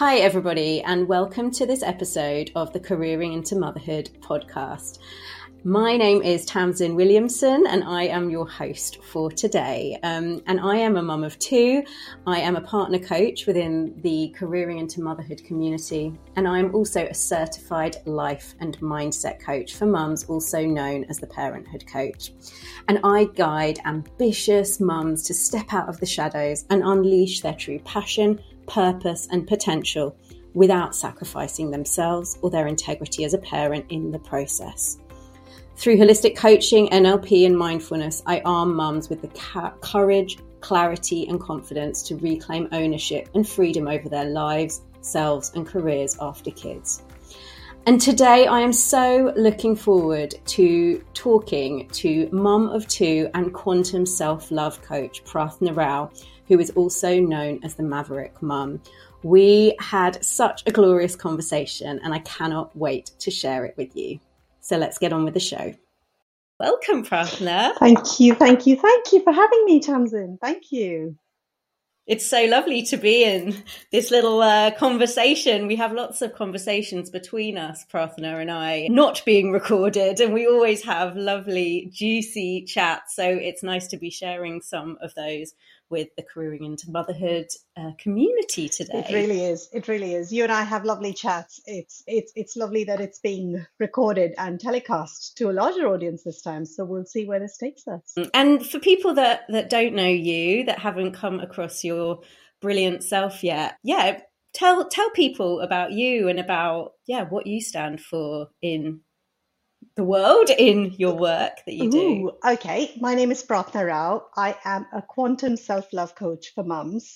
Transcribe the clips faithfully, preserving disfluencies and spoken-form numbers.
Hi, everybody, and welcome to this episode of the Careering into Motherhood podcast. My name is Tamsin Williamson, and I am your host for today. Um, and I am a mum of two. I am a partner coach within the Careering into Motherhood community, and I am also a certified life and mindset coach for mums, also known as the Parenthood Coach. And I guide ambitious mums to step out of the shadows and unleash their true passion, purpose, and potential without sacrificing themselves or their integrity as a parent in the process. Through holistic coaching, N L P, and mindfulness, I arm mums with the ca- courage, clarity, and confidence to reclaim ownership and freedom over their lives, selves, and careers after kids. And today I am so looking forward to talking to mum of two and quantum self-love coach Prathna Rao, who is also known as the Maverick Mum. We had such a glorious conversation and I cannot wait to share it with you. So let's get on with the show. Welcome, Prathna. Thank you, thank you, thank you for having me, Tamsin. Thank you. It's so lovely to be in this little uh, conversation. We have lots of conversations between us, Prathna and I, not being recorded, and we always have lovely, juicy chats. So it's nice to be sharing some of those with the Careering into Motherhood uh, community today. It really is. It really is. You and I have lovely chats. It's it's it's lovely that it's being recorded and telecast to a larger audience this time. So we'll see where this takes us. And for people that, that don't know you, that haven't come across your brilliant self yet, yeah, tell tell people about you and about yeah what you stand for in the world, in your work that you do. Ooh, okay. My name is Prathna Rao. I am a quantum self-love coach for mums.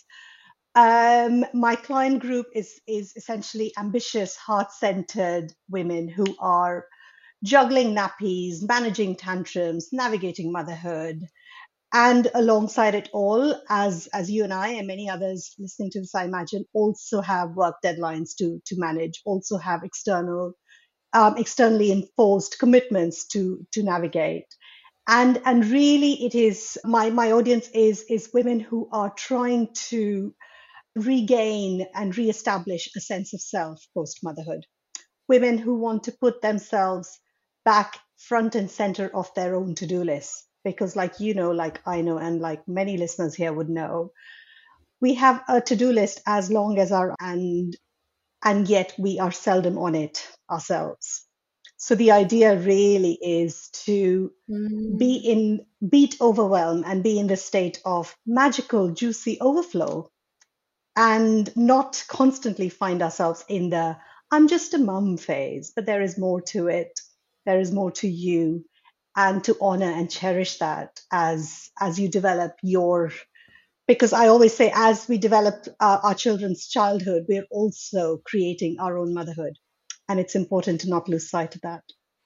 Um, my client group is is essentially ambitious, heart-centered women who are juggling nappies, managing tantrums, navigating motherhood. And alongside it all, as as you and I and many others listening to this, I imagine, also have work deadlines to to manage, also have external, um, externally enforced commitments to to navigate. And and really, it is my my audience is is women who are trying to regain and reestablish a sense of self post motherhood. Women who want to put themselves back front and center of their own to-do list. Because like you know, like I know, and like many listeners here would know, we have a to-do list as long as our and and yet we are seldom on it ourselves. So the idea really is to Mm. be in beat overwhelm and be in the state of magical, juicy overflow and not constantly find ourselves in the I'm just a mum phase, but there is more to it. There is more to you, and to honor and cherish that as as you develop your, because I always say as we develop uh, our children's childhood, we're also creating our own motherhood, and it's important to not lose sight of that.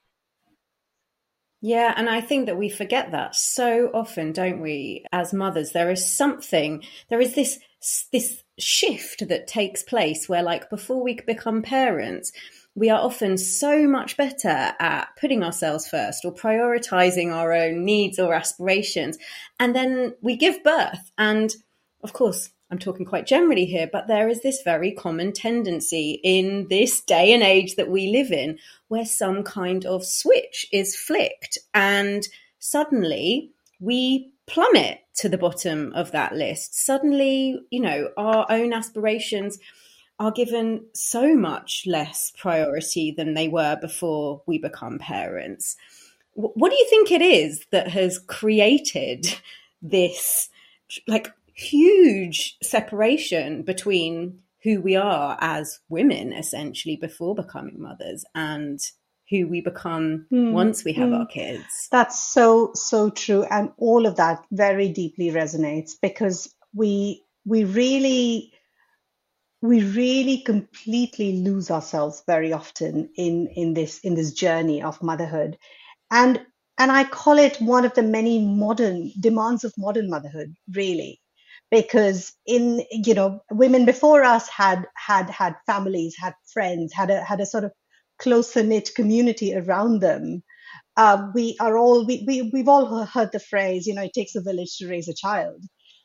Yeah, and I think that we forget that so often, don't we? As mothers, there is something, there is this this shift that takes place where, like, before we become parents, we are often so much better at putting ourselves first or prioritizing our own needs or aspirations. And then we give birth. And of course, I'm talking quite generally here, but there is this very common tendency in this day and age that we live in where some kind of switch is flicked and suddenly we plummet to the bottom of that list. Suddenly, you know, our own aspirations are given so much less priority than they were before we become parents. What do you think it is that has created this, like, huge separation between who we are as women, essentially, before becoming mothers and who we become mm, once we have mm. our kids? That's so, so true. And all of that very deeply resonates because we we really we really completely lose ourselves very often in in this in this journey of motherhood. And and I call it one of the many modern demands of modern motherhood, really. Because in, you know, women before us had had had families, had friends, had a had a sort of closer knit community around them. Uh, we are all we, we we've all heard the phrase, you know, it takes a village to raise a child.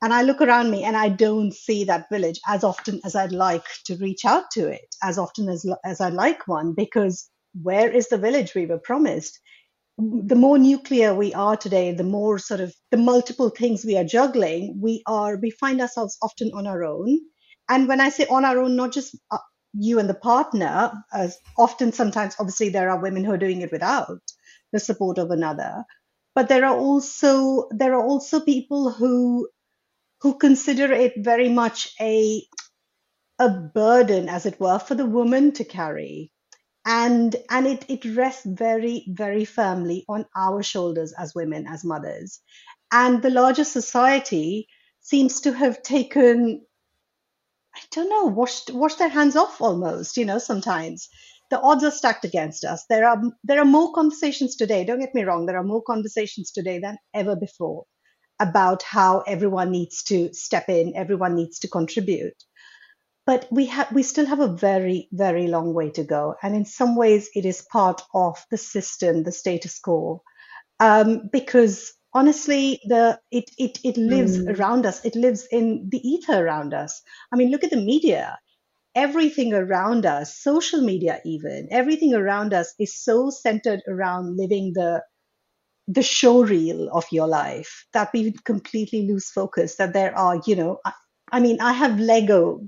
And I look around me and I don't see that village as often as I'd like to reach out to it, as often as, as I'd like one, because where is the village we were promised? The more nuclear we are today, the more sort of the multiple things we are juggling, we are, we find ourselves often on our own. And when I say on our own, not just uh, you and the partner, as often sometimes, obviously, there are women who are doing it without the support of another. But there are also, there are also people who, who consider it very much a, a burden, as it were, for the woman to carry. And, and it, it rests very, very firmly on our shoulders as women, as mothers. And the larger society seems to have taken, I don't know, washed, washed their hands off almost, you know, sometimes. The odds are stacked against us. There are, there are more conversations today, don't get me wrong, there are more conversations today than ever before about how everyone needs to step in, everyone needs to contribute. But we have, we still have a very, very long way to go. And in some ways, it is part of the system, the status quo, um, because honestly, the it it it lives Mm. around us. It lives in the ether around us. I mean, look at the media. Everything around us, social media, even everything around us, is so centered around living the the show reel of your life that we completely lose focus. That there are, you know, I, I mean, I have Lego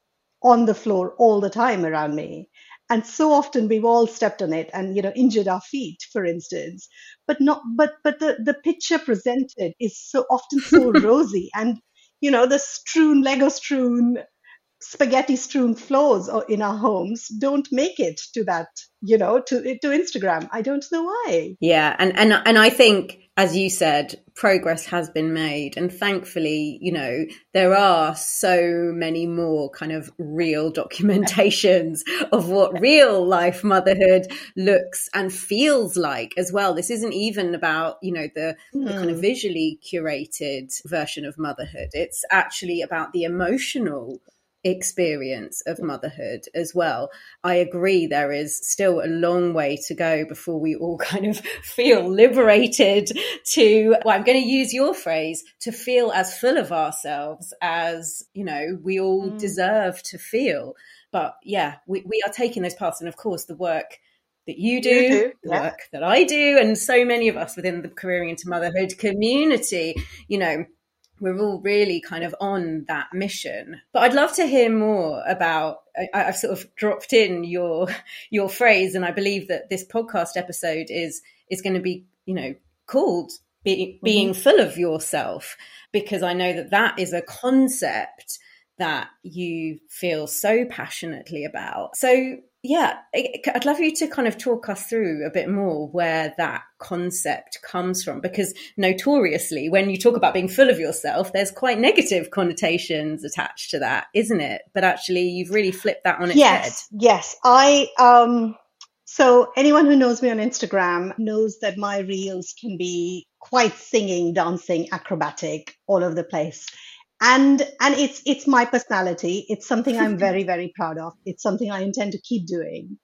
on the floor all the time around me. And so often we've all stepped on it and, you know, injured our feet, for instance. But not, but, but the, the picture presented is so often so rosy. And, you know, the strewn, Lego strewn, spaghetti strewn floors in our homes don't make it to that, you know, to, to Instagram. I don't know why. Yeah. And, and, and I think, as you said, progress has been made. And thankfully, you know, there are so many more kind of real documentations of what real life motherhood looks and feels like as well. This isn't even about, you know, the, mm. the kind of visually curated version of motherhood. It's actually about the emotional experience of motherhood as well. I agree, there is still a long way to go before we all kind of feel liberated to, well, I'm going to use your phrase, to feel as full of ourselves as, you know, we all mm. deserve to feel. But yeah, we, we are taking those paths. And of course, the work that you do, you do the yeah. work that I do, and so many of us within the Careering into Motherhood community, you know, we're all really kind of on that mission. But I'd love to hear more about, I, I've sort of dropped in your your phrase, and I believe that this podcast episode is is going to be, you know, called be, being mm-hmm. full of yourself, because I know that that is a concept that you feel so passionately about. So yeah, I'd love you to kind of talk us through a bit more where that concept comes from, because notoriously, when you talk about being full of yourself, there's quite negative connotations attached to that, isn't it? But actually, you've really flipped that on its yes, head. Yes, I, um, so anyone who knows me on Instagram knows that my reels can be quite singing, dancing, acrobatic, all over the place. And and it's it's my personality. It's something I'm very, very proud of. It's something I intend to keep doing.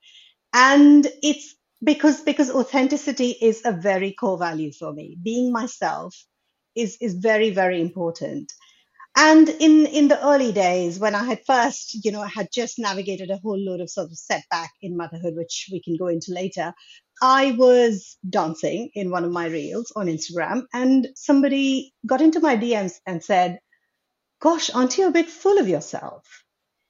And it's because because authenticity is a very core value for me. Being myself is is very, very important. And in, in the early days, when I had first, you know, I had just navigated a whole load of sort of setback in motherhood, which we can go into later, I was dancing in one of my reels on Instagram, and somebody got into my D Ms and said, gosh, aren't you a bit full of yourself?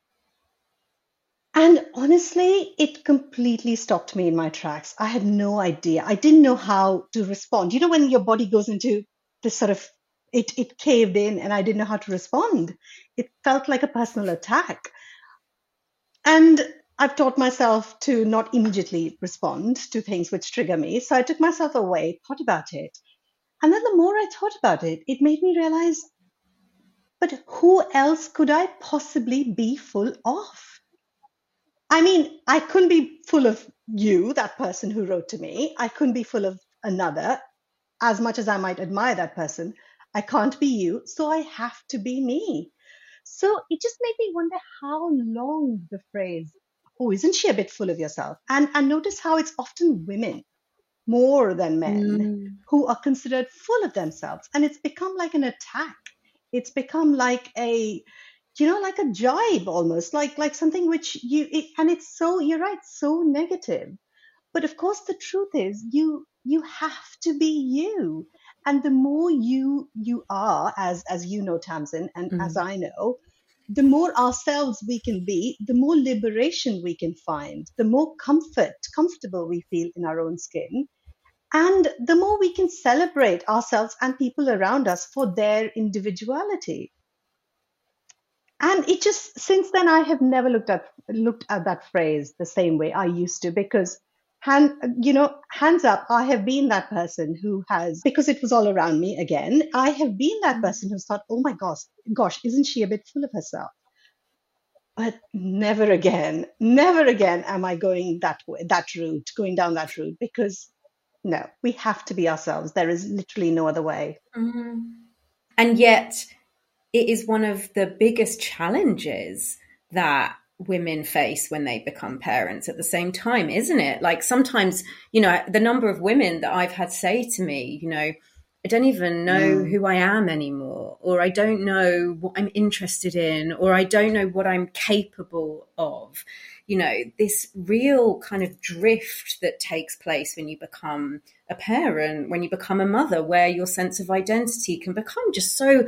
And honestly, it completely stopped me in my tracks. I had no idea. I didn't know how to respond. You know, when your body goes into this sort of, it, it caved in and I didn't know how to respond. It felt like a personal attack. And I've taught myself to not immediately respond to things which trigger me. So I took myself away, thought about it. And then the more I thought about it, it made me realize, but who else could I possibly be full of? I mean, I couldn't be full of you, that person who wrote to me. I couldn't be full of another. As much as I might admire that person, I can't be you. So I have to be me. So it just made me wonder how long the phrase, oh, isn't she a bit full of yourself? And, and notice how it's often women more than men mm. who are considered full of themselves. And it's become like an attack. it's become like a, you know, like a jibe almost, like like something which you it, and it's so, you're right, so negative. But of course, the truth is, you you have to be you, and the more you you are, as as you know, Tamsin, and as Mm. I know, the more ourselves we can be, the more liberation we can find, the more comfort, comfortable we feel in our own skin, and the more we can celebrate ourselves and people around us for their individuality. And it just, since then, I have never looked at looked at that phrase the same way I used to, because hand you know hands up, I have been that person who has, because it was all around me again, I have been that person who's thought, oh my gosh gosh isn't she a bit full of herself? But never again, never again am I going that way, that route, going down that route, because no, we have to be ourselves. There is literally no other way. Mm. And yet, it is one of the biggest challenges that women face when they become parents at the same time, isn't it? Like sometimes, you know, the number of women that I've had say to me, you know, I don't even know Mm. who I am anymore, or I don't know what I'm interested in, or I don't know what I'm capable of. You know, this real kind of drift that takes place when you become a parent, when you become a mother, where your sense of identity can become just so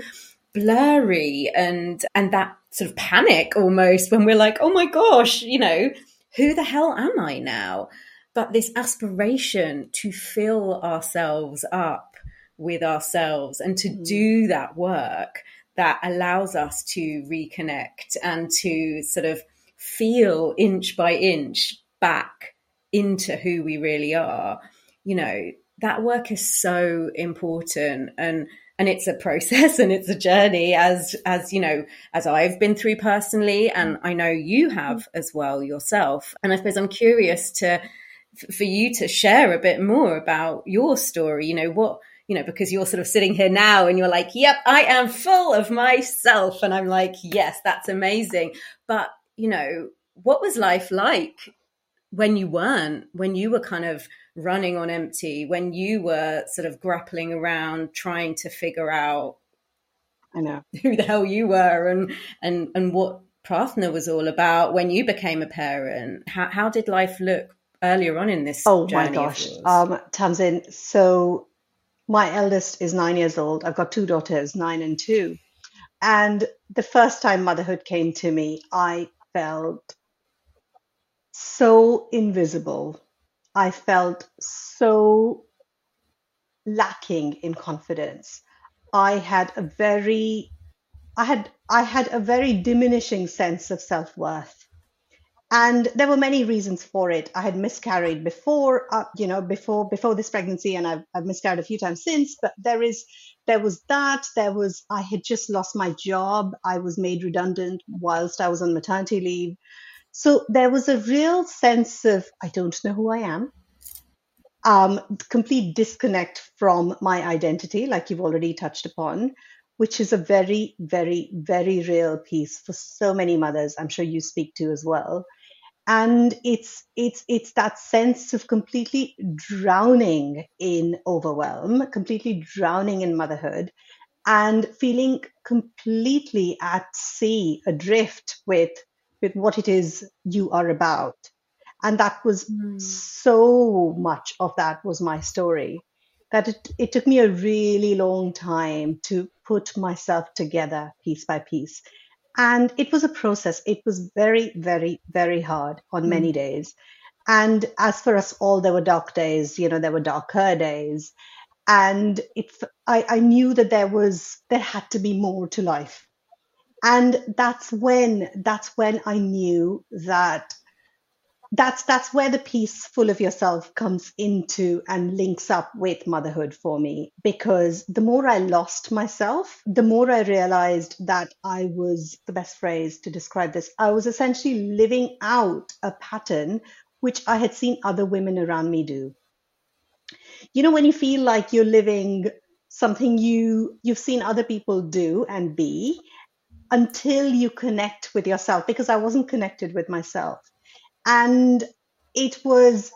blurry, and and that sort of panic almost when we're like, oh my gosh, you know, who the hell am I now? But this aspiration to fill ourselves up with ourselves and to Mm. do that work that allows us to reconnect and to sort of feel inch by inch back into who we really are. You know, that work is so important, and and it's a process and it's a journey, as as you know, as I've been through personally, and I know you have as well yourself. And I suppose I'm curious to for you to share a bit more about your story. You know, what, you know, because you're sort of sitting here now and you're like, yep, I am full of myself, and I'm like, yes, that's amazing. But you know, what was life like when you weren't, when you were kind of running on empty, when you were sort of grappling around trying to figure out I know. who the hell you were, and and and what Prarthana was all about when you became a parent? How how did life look earlier on in this Oh my journey of gosh, yours? um, Tamsin. So my eldest is nine years old. I've got two daughters, nine and two. And the first time motherhood came to me, I felt so invisible. I felt so lacking in confidence. I had a very, I had, I had a very diminishing sense of self-worth. And there were many reasons for it. I had miscarried before, uh, you know, before before this pregnancy, and I've, I've miscarried a few times since. But there is, there was that. There was, I had just lost my job. I was made redundant whilst I was on maternity leave. So there was a real sense of, I don't know who I am. Um, complete disconnect from my identity, like you've already touched upon, which is a very, very, very real piece for so many mothers. I'm sure you speak to as well. And it's it's it's that sense of completely drowning in overwhelm, completely drowning in motherhood, and feeling completely at sea, adrift with with what it is you are about. And that was, Mm. so much of that was my story, that it, it took me a really long time to put myself together piece by piece. And it was a process. It was very, very, very hard on many Mm. days. And as for us all, there were dark days, you know, there were darker days. And it, I, I knew that there was, there had to be more to life. And that's when, that's when I knew that that's that's where the piece full of yourself comes into and links up with motherhood for me, because the more I lost myself, the more I realized that I was, the best phrase to describe this, I was essentially living out a pattern which I had seen other women around me do. You know, when you feel like you're living something you you've seen other people do and be, until you connect with yourself, because I wasn't connected with myself. And it was,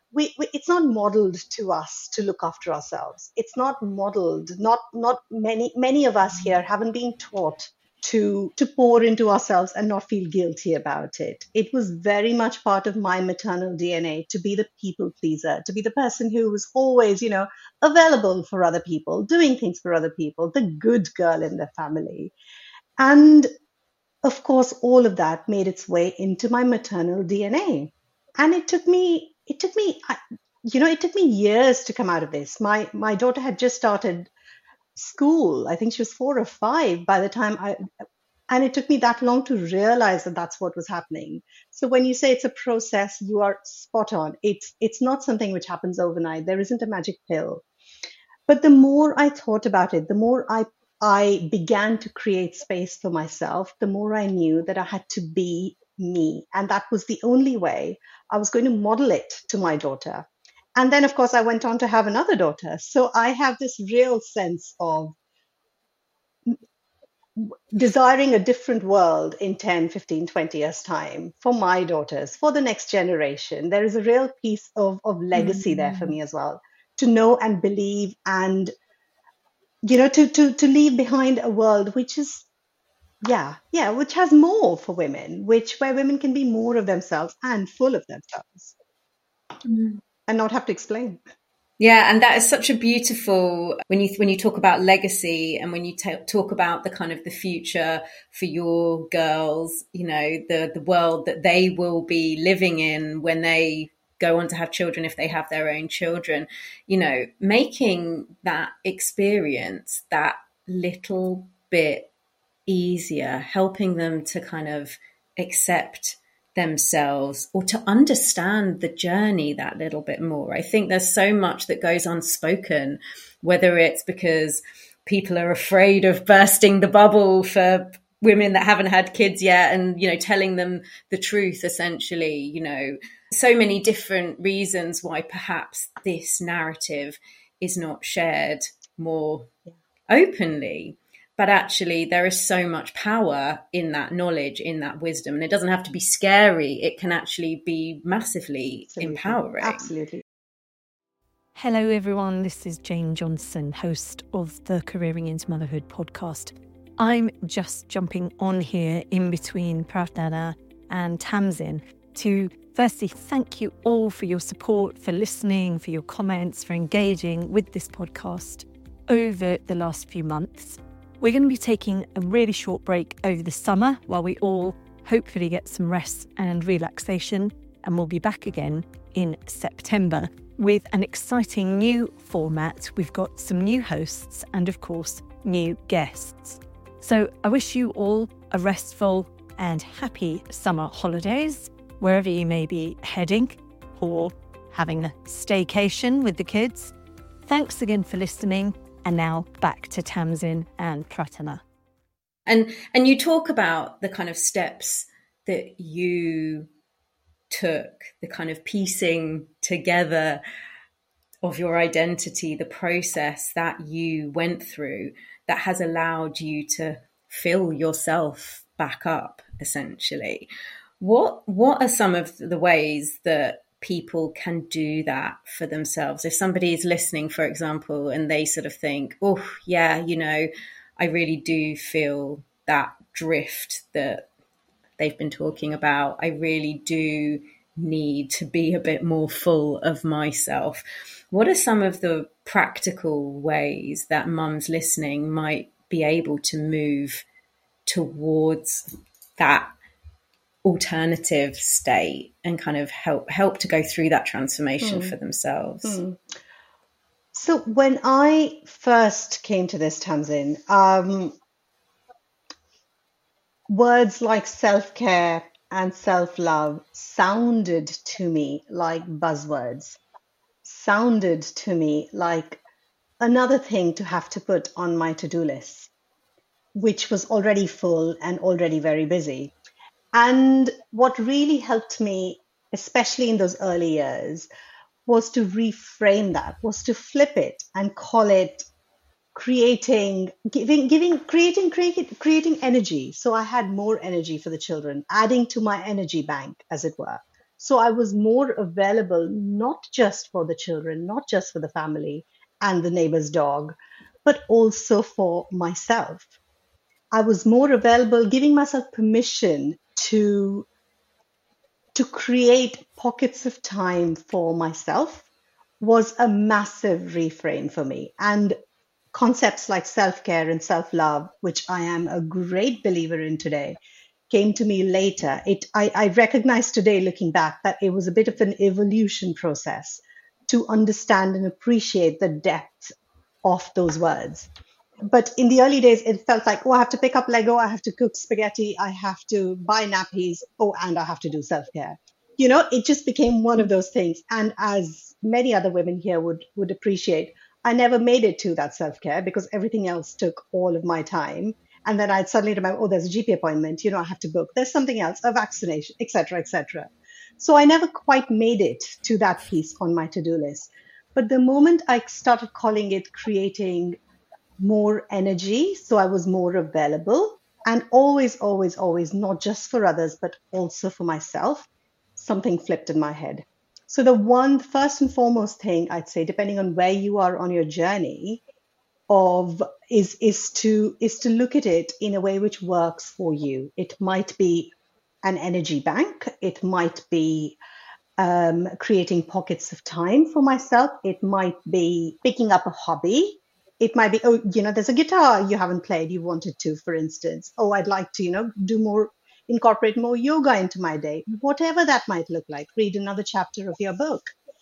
we, we it's not modeled to us to look after ourselves. It's not modeled. Not not many many of us here haven't been taught to to pour into ourselves and not feel guilty about it. It was very much part of my maternal D N A to be the people pleaser, to be the person who was always, you know, available for other people, doing things for other people, the good girl in the family. And of course, all of that made its way into my maternal D N A. And it took me, it took me, you know, it took me years to come out of this. My my daughter had just started school. I think she was four or five by the time I, and it took me that long to realize that that's what was happening. So when you say it's a process, you are spot on. It's it's not something which happens overnight. There isn't a magic pill. But the more I thought about it, the more I I began to create space for myself, the more I knew that I had to be me. And that was the only way I was going to model it to my daughter. And then, of course, I went on to have another daughter. So I have this real sense of desiring a different world in ten, fifteen, twenty years' time for my daughters, for the next generation. There is a real piece of, of legacy mm-hmm. there for me as well, to know and believe and, you know, to, to, to leave behind a world which is, yeah, yeah, which has more for women, which where women can be more of themselves and full of themselves mm. and not have to explain. Yeah, and that is such a beautiful, when you when you talk about legacy and when you t- talk about the kind of the future for your girls, you know, the the world that they will be living in when they go on to have children, if they have their own children, you know, making that experience that little bit easier, helping them to kind of accept themselves or to understand the journey that little bit more. I think there's so much that goes unspoken, whether it's because people are afraid of bursting the bubble for women that haven't had kids yet and, you know, telling them the truth, essentially, you know, so many different reasons why perhaps this narrative is not shared more openly. But actually, there is so much power in that knowledge, in that wisdom. And it doesn't have to be scary. It can actually be massively Absolutely. empowering. Absolutely. Hello, everyone. This is Jane Johnson, host of the Careering into Motherhood podcast. I'm just jumping on here in between Pratna and Tamsin to firstly thank you all for your support, for listening, for your comments, for engaging with this podcast over the last few months. We're going to be taking a really short break over the summer while we all hopefully get some rest and relaxation, and we'll be back again in September with an exciting new format. We've got some new hosts and, of course, new guests. So I wish you all a restful and happy summer holidays, wherever you may be heading or having a staycation with the kids. Thanks again for listening. And now back to Tamsin and Pratna. And and you talk about the kind of steps that you took, the kind of piecing together of your identity, the process that you went through that has allowed you to fill yourself back up, essentially. What what are some of the ways that people can do that for themselves? If somebody is listening, for example, and they sort of think, oh, yeah, you know, I really do feel that drift that they've been talking about. I really do need to be a bit more full of myself. What are some of the practical ways that mums listening might be able to move towards that alternative state and kind of help help to go through that transformation mm. for themselves? Mm. So when I first came to this, Tamsin, um, words like self-care and self-love sounded to me like buzzwords, sounded to me like another thing to have to put on my to-do list, which was already full and already very busy. And what really helped me, especially in those early years, was to reframe that, was to flip it and call it creating, giving, giving, creating, creating, creating energy. So I had more energy for the children, adding to my energy bank, as it were. So I was more available, not just for the children, not just for the family and the neighbor's dog, but also for myself. I was more available, giving myself permission to, to create pockets of time for myself was a massive reframe for me. And concepts like self-care and self-love, which I am a great believer in today, came to me later. It, I, I recognize today, looking back, that it was a bit of an evolution process to understand and appreciate the depth of those words. But in the early days, it felt like, oh, I have to pick up Lego, I have to cook spaghetti, I have to buy nappies, oh, and I have to do self-care. You know, it just became one of those things. And as many other women here would, would appreciate, I never made it to that self-care because everything else took all of my time. And then I'd suddenly remember, oh, there's a G P appointment, you know, I have to book. There's something else, a vaccination, et cetera, et cetera. So I never quite made it to that piece on my to-do list. But the moment I started calling it creating more energy, so I was more available, and always, always, always, not just for others, but also for myself, something flipped in my head. So the one, first and foremost thing I'd say, depending on where you are on your journey, of is is to is to look at it in a way which works for you. It might be an energy bank. It might be um, creating pockets of time for myself. It might be picking up a hobby. It might be, oh, you know, there's a guitar you haven't played, you wanted to, for instance. Oh, I'd like to, you know, do more, incorporate more yoga into my day. Whatever that might look like. Read another chapter of your book.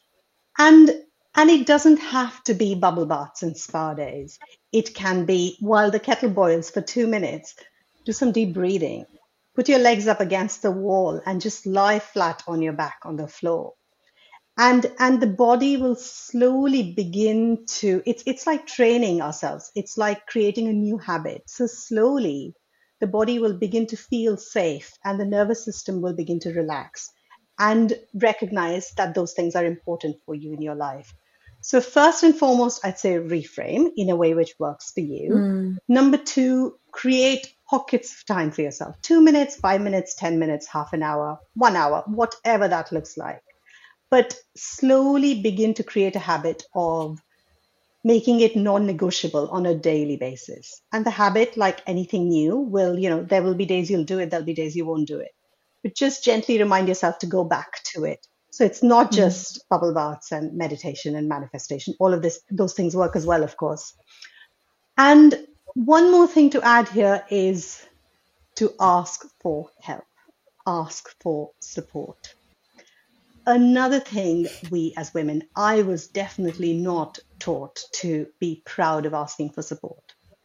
And And it doesn't have to be bubble baths and spa days. It can be, while the kettle boils for two minutes, do some deep breathing. Put your legs up against the wall and just lie flat on your back on the floor. And, and the body will slowly begin to, it's, it's like training ourselves. It's like creating a new habit. So slowly, the body will begin to feel safe and the nervous system will begin to relax and recognize that those things are important for you in your life. So first and foremost, I'd say reframe in a way which works for you. Mm. Number two, create pockets of time for yourself. Two minutes, five minutes, ten minutes, half an hour, one hour, whatever that looks like. But slowly begin to create a habit of making it non-negotiable on a daily basis. And the habit, like anything new, will, you know, there will be days you'll do it, there'll be days you won't do it. But just gently remind yourself to go back to it. So it's not just mm. bubble baths and meditation and manifestation. All of this, those things work as well, of course. And one more thing to add here is to ask for help, ask for support. Another thing we as women, I was definitely not taught to be proud of asking for support.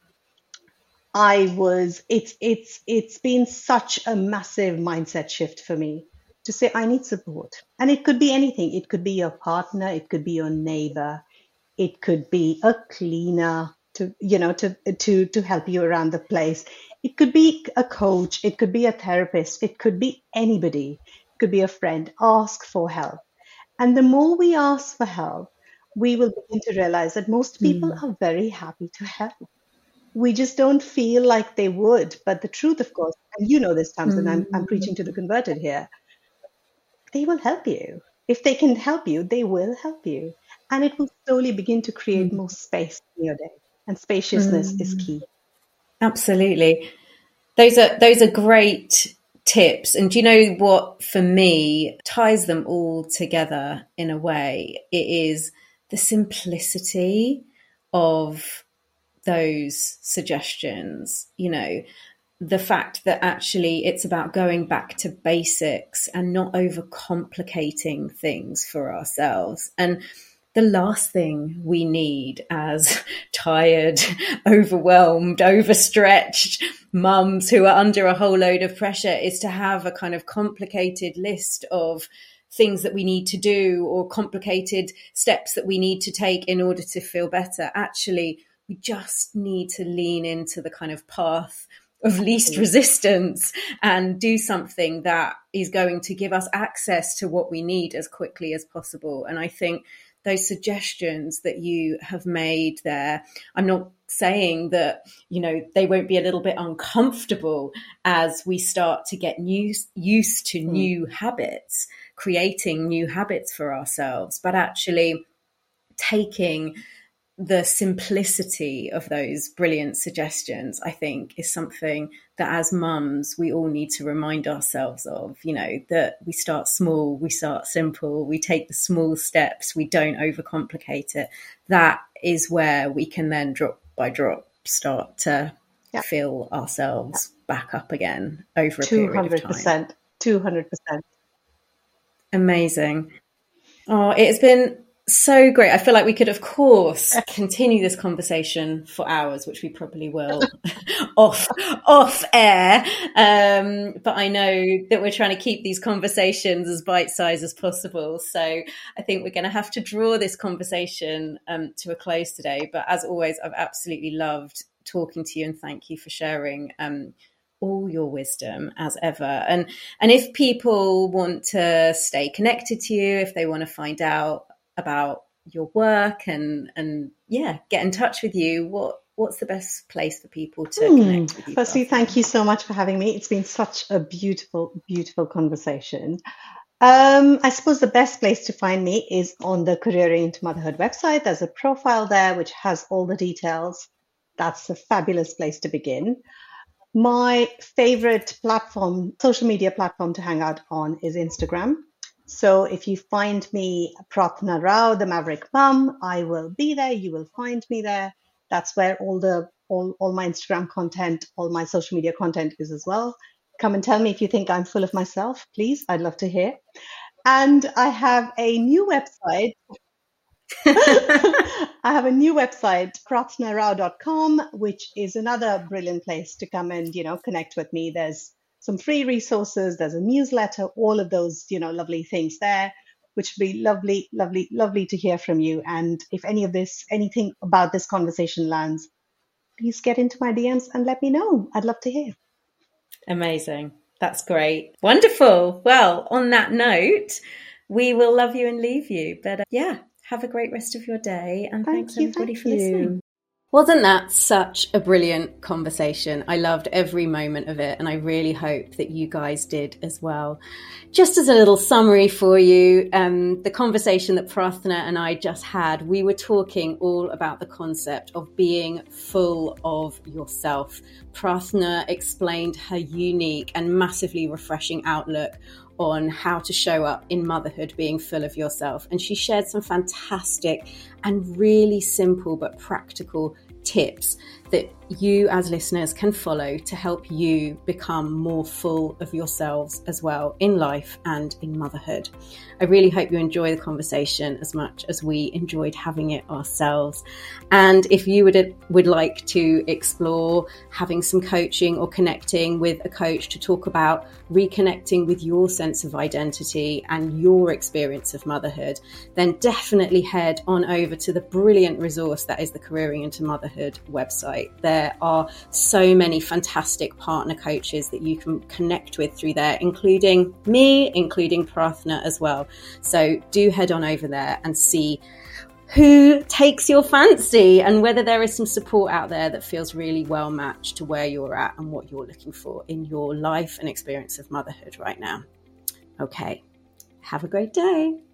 I was, it's, it's, it's been such a massive mindset shift for me to say, I need support. And it could be anything. It could be your partner. It could be your neighbor. It could be a cleaner to, you know, to, to, to help you around the place. It could be a coach. It could be a therapist. It could be anybody. It could be a friend. Ask for help. And the more we ask for help, we will begin to realize that most people mm. are very happy to help. We just don't feel like they would. But the truth, of course, and you know this, Tamsin, mm. I'm, I'm preaching to the converted here, they will help you. If they can help you, they will help you. And it will slowly begin to create mm. more space in your day. And spaciousness mm. is key. Absolutely. Those are those are great tips. And do you know what, for me, ties them all together in a way? It is the simplicity of those suggestions, you know, the fact that actually it's about going back to basics and not overcomplicating things for ourselves. And the last thing we need as tired, overwhelmed, overstretched mums who are under a whole load of pressure is to have a kind of complicated list of things that we need to do or complicated steps that we need to take in order to feel better. Actually, we just need to lean into the kind of path of least resistance and do something that is going to give us access to what we need as quickly as possible. And I think those suggestions that you have made there. I'm not saying that, you know, they won't be a little bit uncomfortable as we start to get new, used to mm. new habits, creating new habits for ourselves, but actually taking the simplicity of those brilliant suggestions, I think, is something that as mums, we all need to remind ourselves of, you know, that we start small, we start simple, we take the small steps, we don't overcomplicate it. That is where we can then drop by drop start to yeah. fill ourselves yeah. back up again over a period of time. two hundred percent. Amazing. Oh, it's been so great. I feel like we could, of course, continue this conversation for hours, which we probably will off off air. Um, but I know that we're trying to keep these conversations as bite-sized as possible. So I think we're going to have to draw this conversation um, to a close today. But as always, I've absolutely loved talking to you, and thank you for sharing um, all your wisdom as ever. And and if people want to stay connected to you, if they want to find out about your work and and yeah get in touch with you, what what's the best place for people to hmm. connect with you? Firstly, thank you so much for having me. It's been such a beautiful beautiful conversation. um I suppose the best place to find me is on the Careering into Motherhood website. There's a profile there which has all the details. That's a fabulous place to begin. My favorite platform, social media platform to hang out on, is Instagram. So if you find me, Prathna Rao, the Maverick Mum, I will be there. You will find me there. That's where all the all, all my Instagram content, all my social media content is as well. Come and tell me if you think I'm full of myself, please. I'd love to hear. And I have a new website. I have a new website, prathna rao dot com, which is another brilliant place to come and, you know, connect with me. There's some free resources, there's a newsletter, all of those, you know, lovely things there, which would be lovely, lovely, lovely to hear from you. And if any of this, anything about this conversation lands, please get into my D Ms and let me know. I'd love to hear. Amazing. That's great. Wonderful. Well, on that note, we will love you and leave you. But uh, yeah, have a great rest of your day. And thank thanks you, everybody thank for you. listening. Wasn't that such a brilliant conversation? I loved every moment of it, and I really hope that you guys did as well. Just as a little summary for you, um, the conversation that Prathna and I just had, we were talking all about the concept of being full of yourself. Prathna explained her unique and massively refreshing outlook on how to show up in motherhood, being full of yourself. And she shared some fantastic and really simple but practical tips that you as listeners can follow to help you become more full of yourselves as well in life and in motherhood. I really hope you enjoy the conversation as much as we enjoyed having it ourselves. And if you would would like to explore having some coaching or connecting with a coach to talk about reconnecting with your sense of identity and your experience of motherhood, then definitely head on over to the brilliant resource that is the Careering into Motherhood website. There are so many fantastic partner coaches that you can connect with through there, including me, including Prathna as well. So do head on over there and see who takes your fancy and whether there is some support out there that feels really well matched to where you're at and what you're looking for in your life and experience of motherhood right now. Okay, have a great day.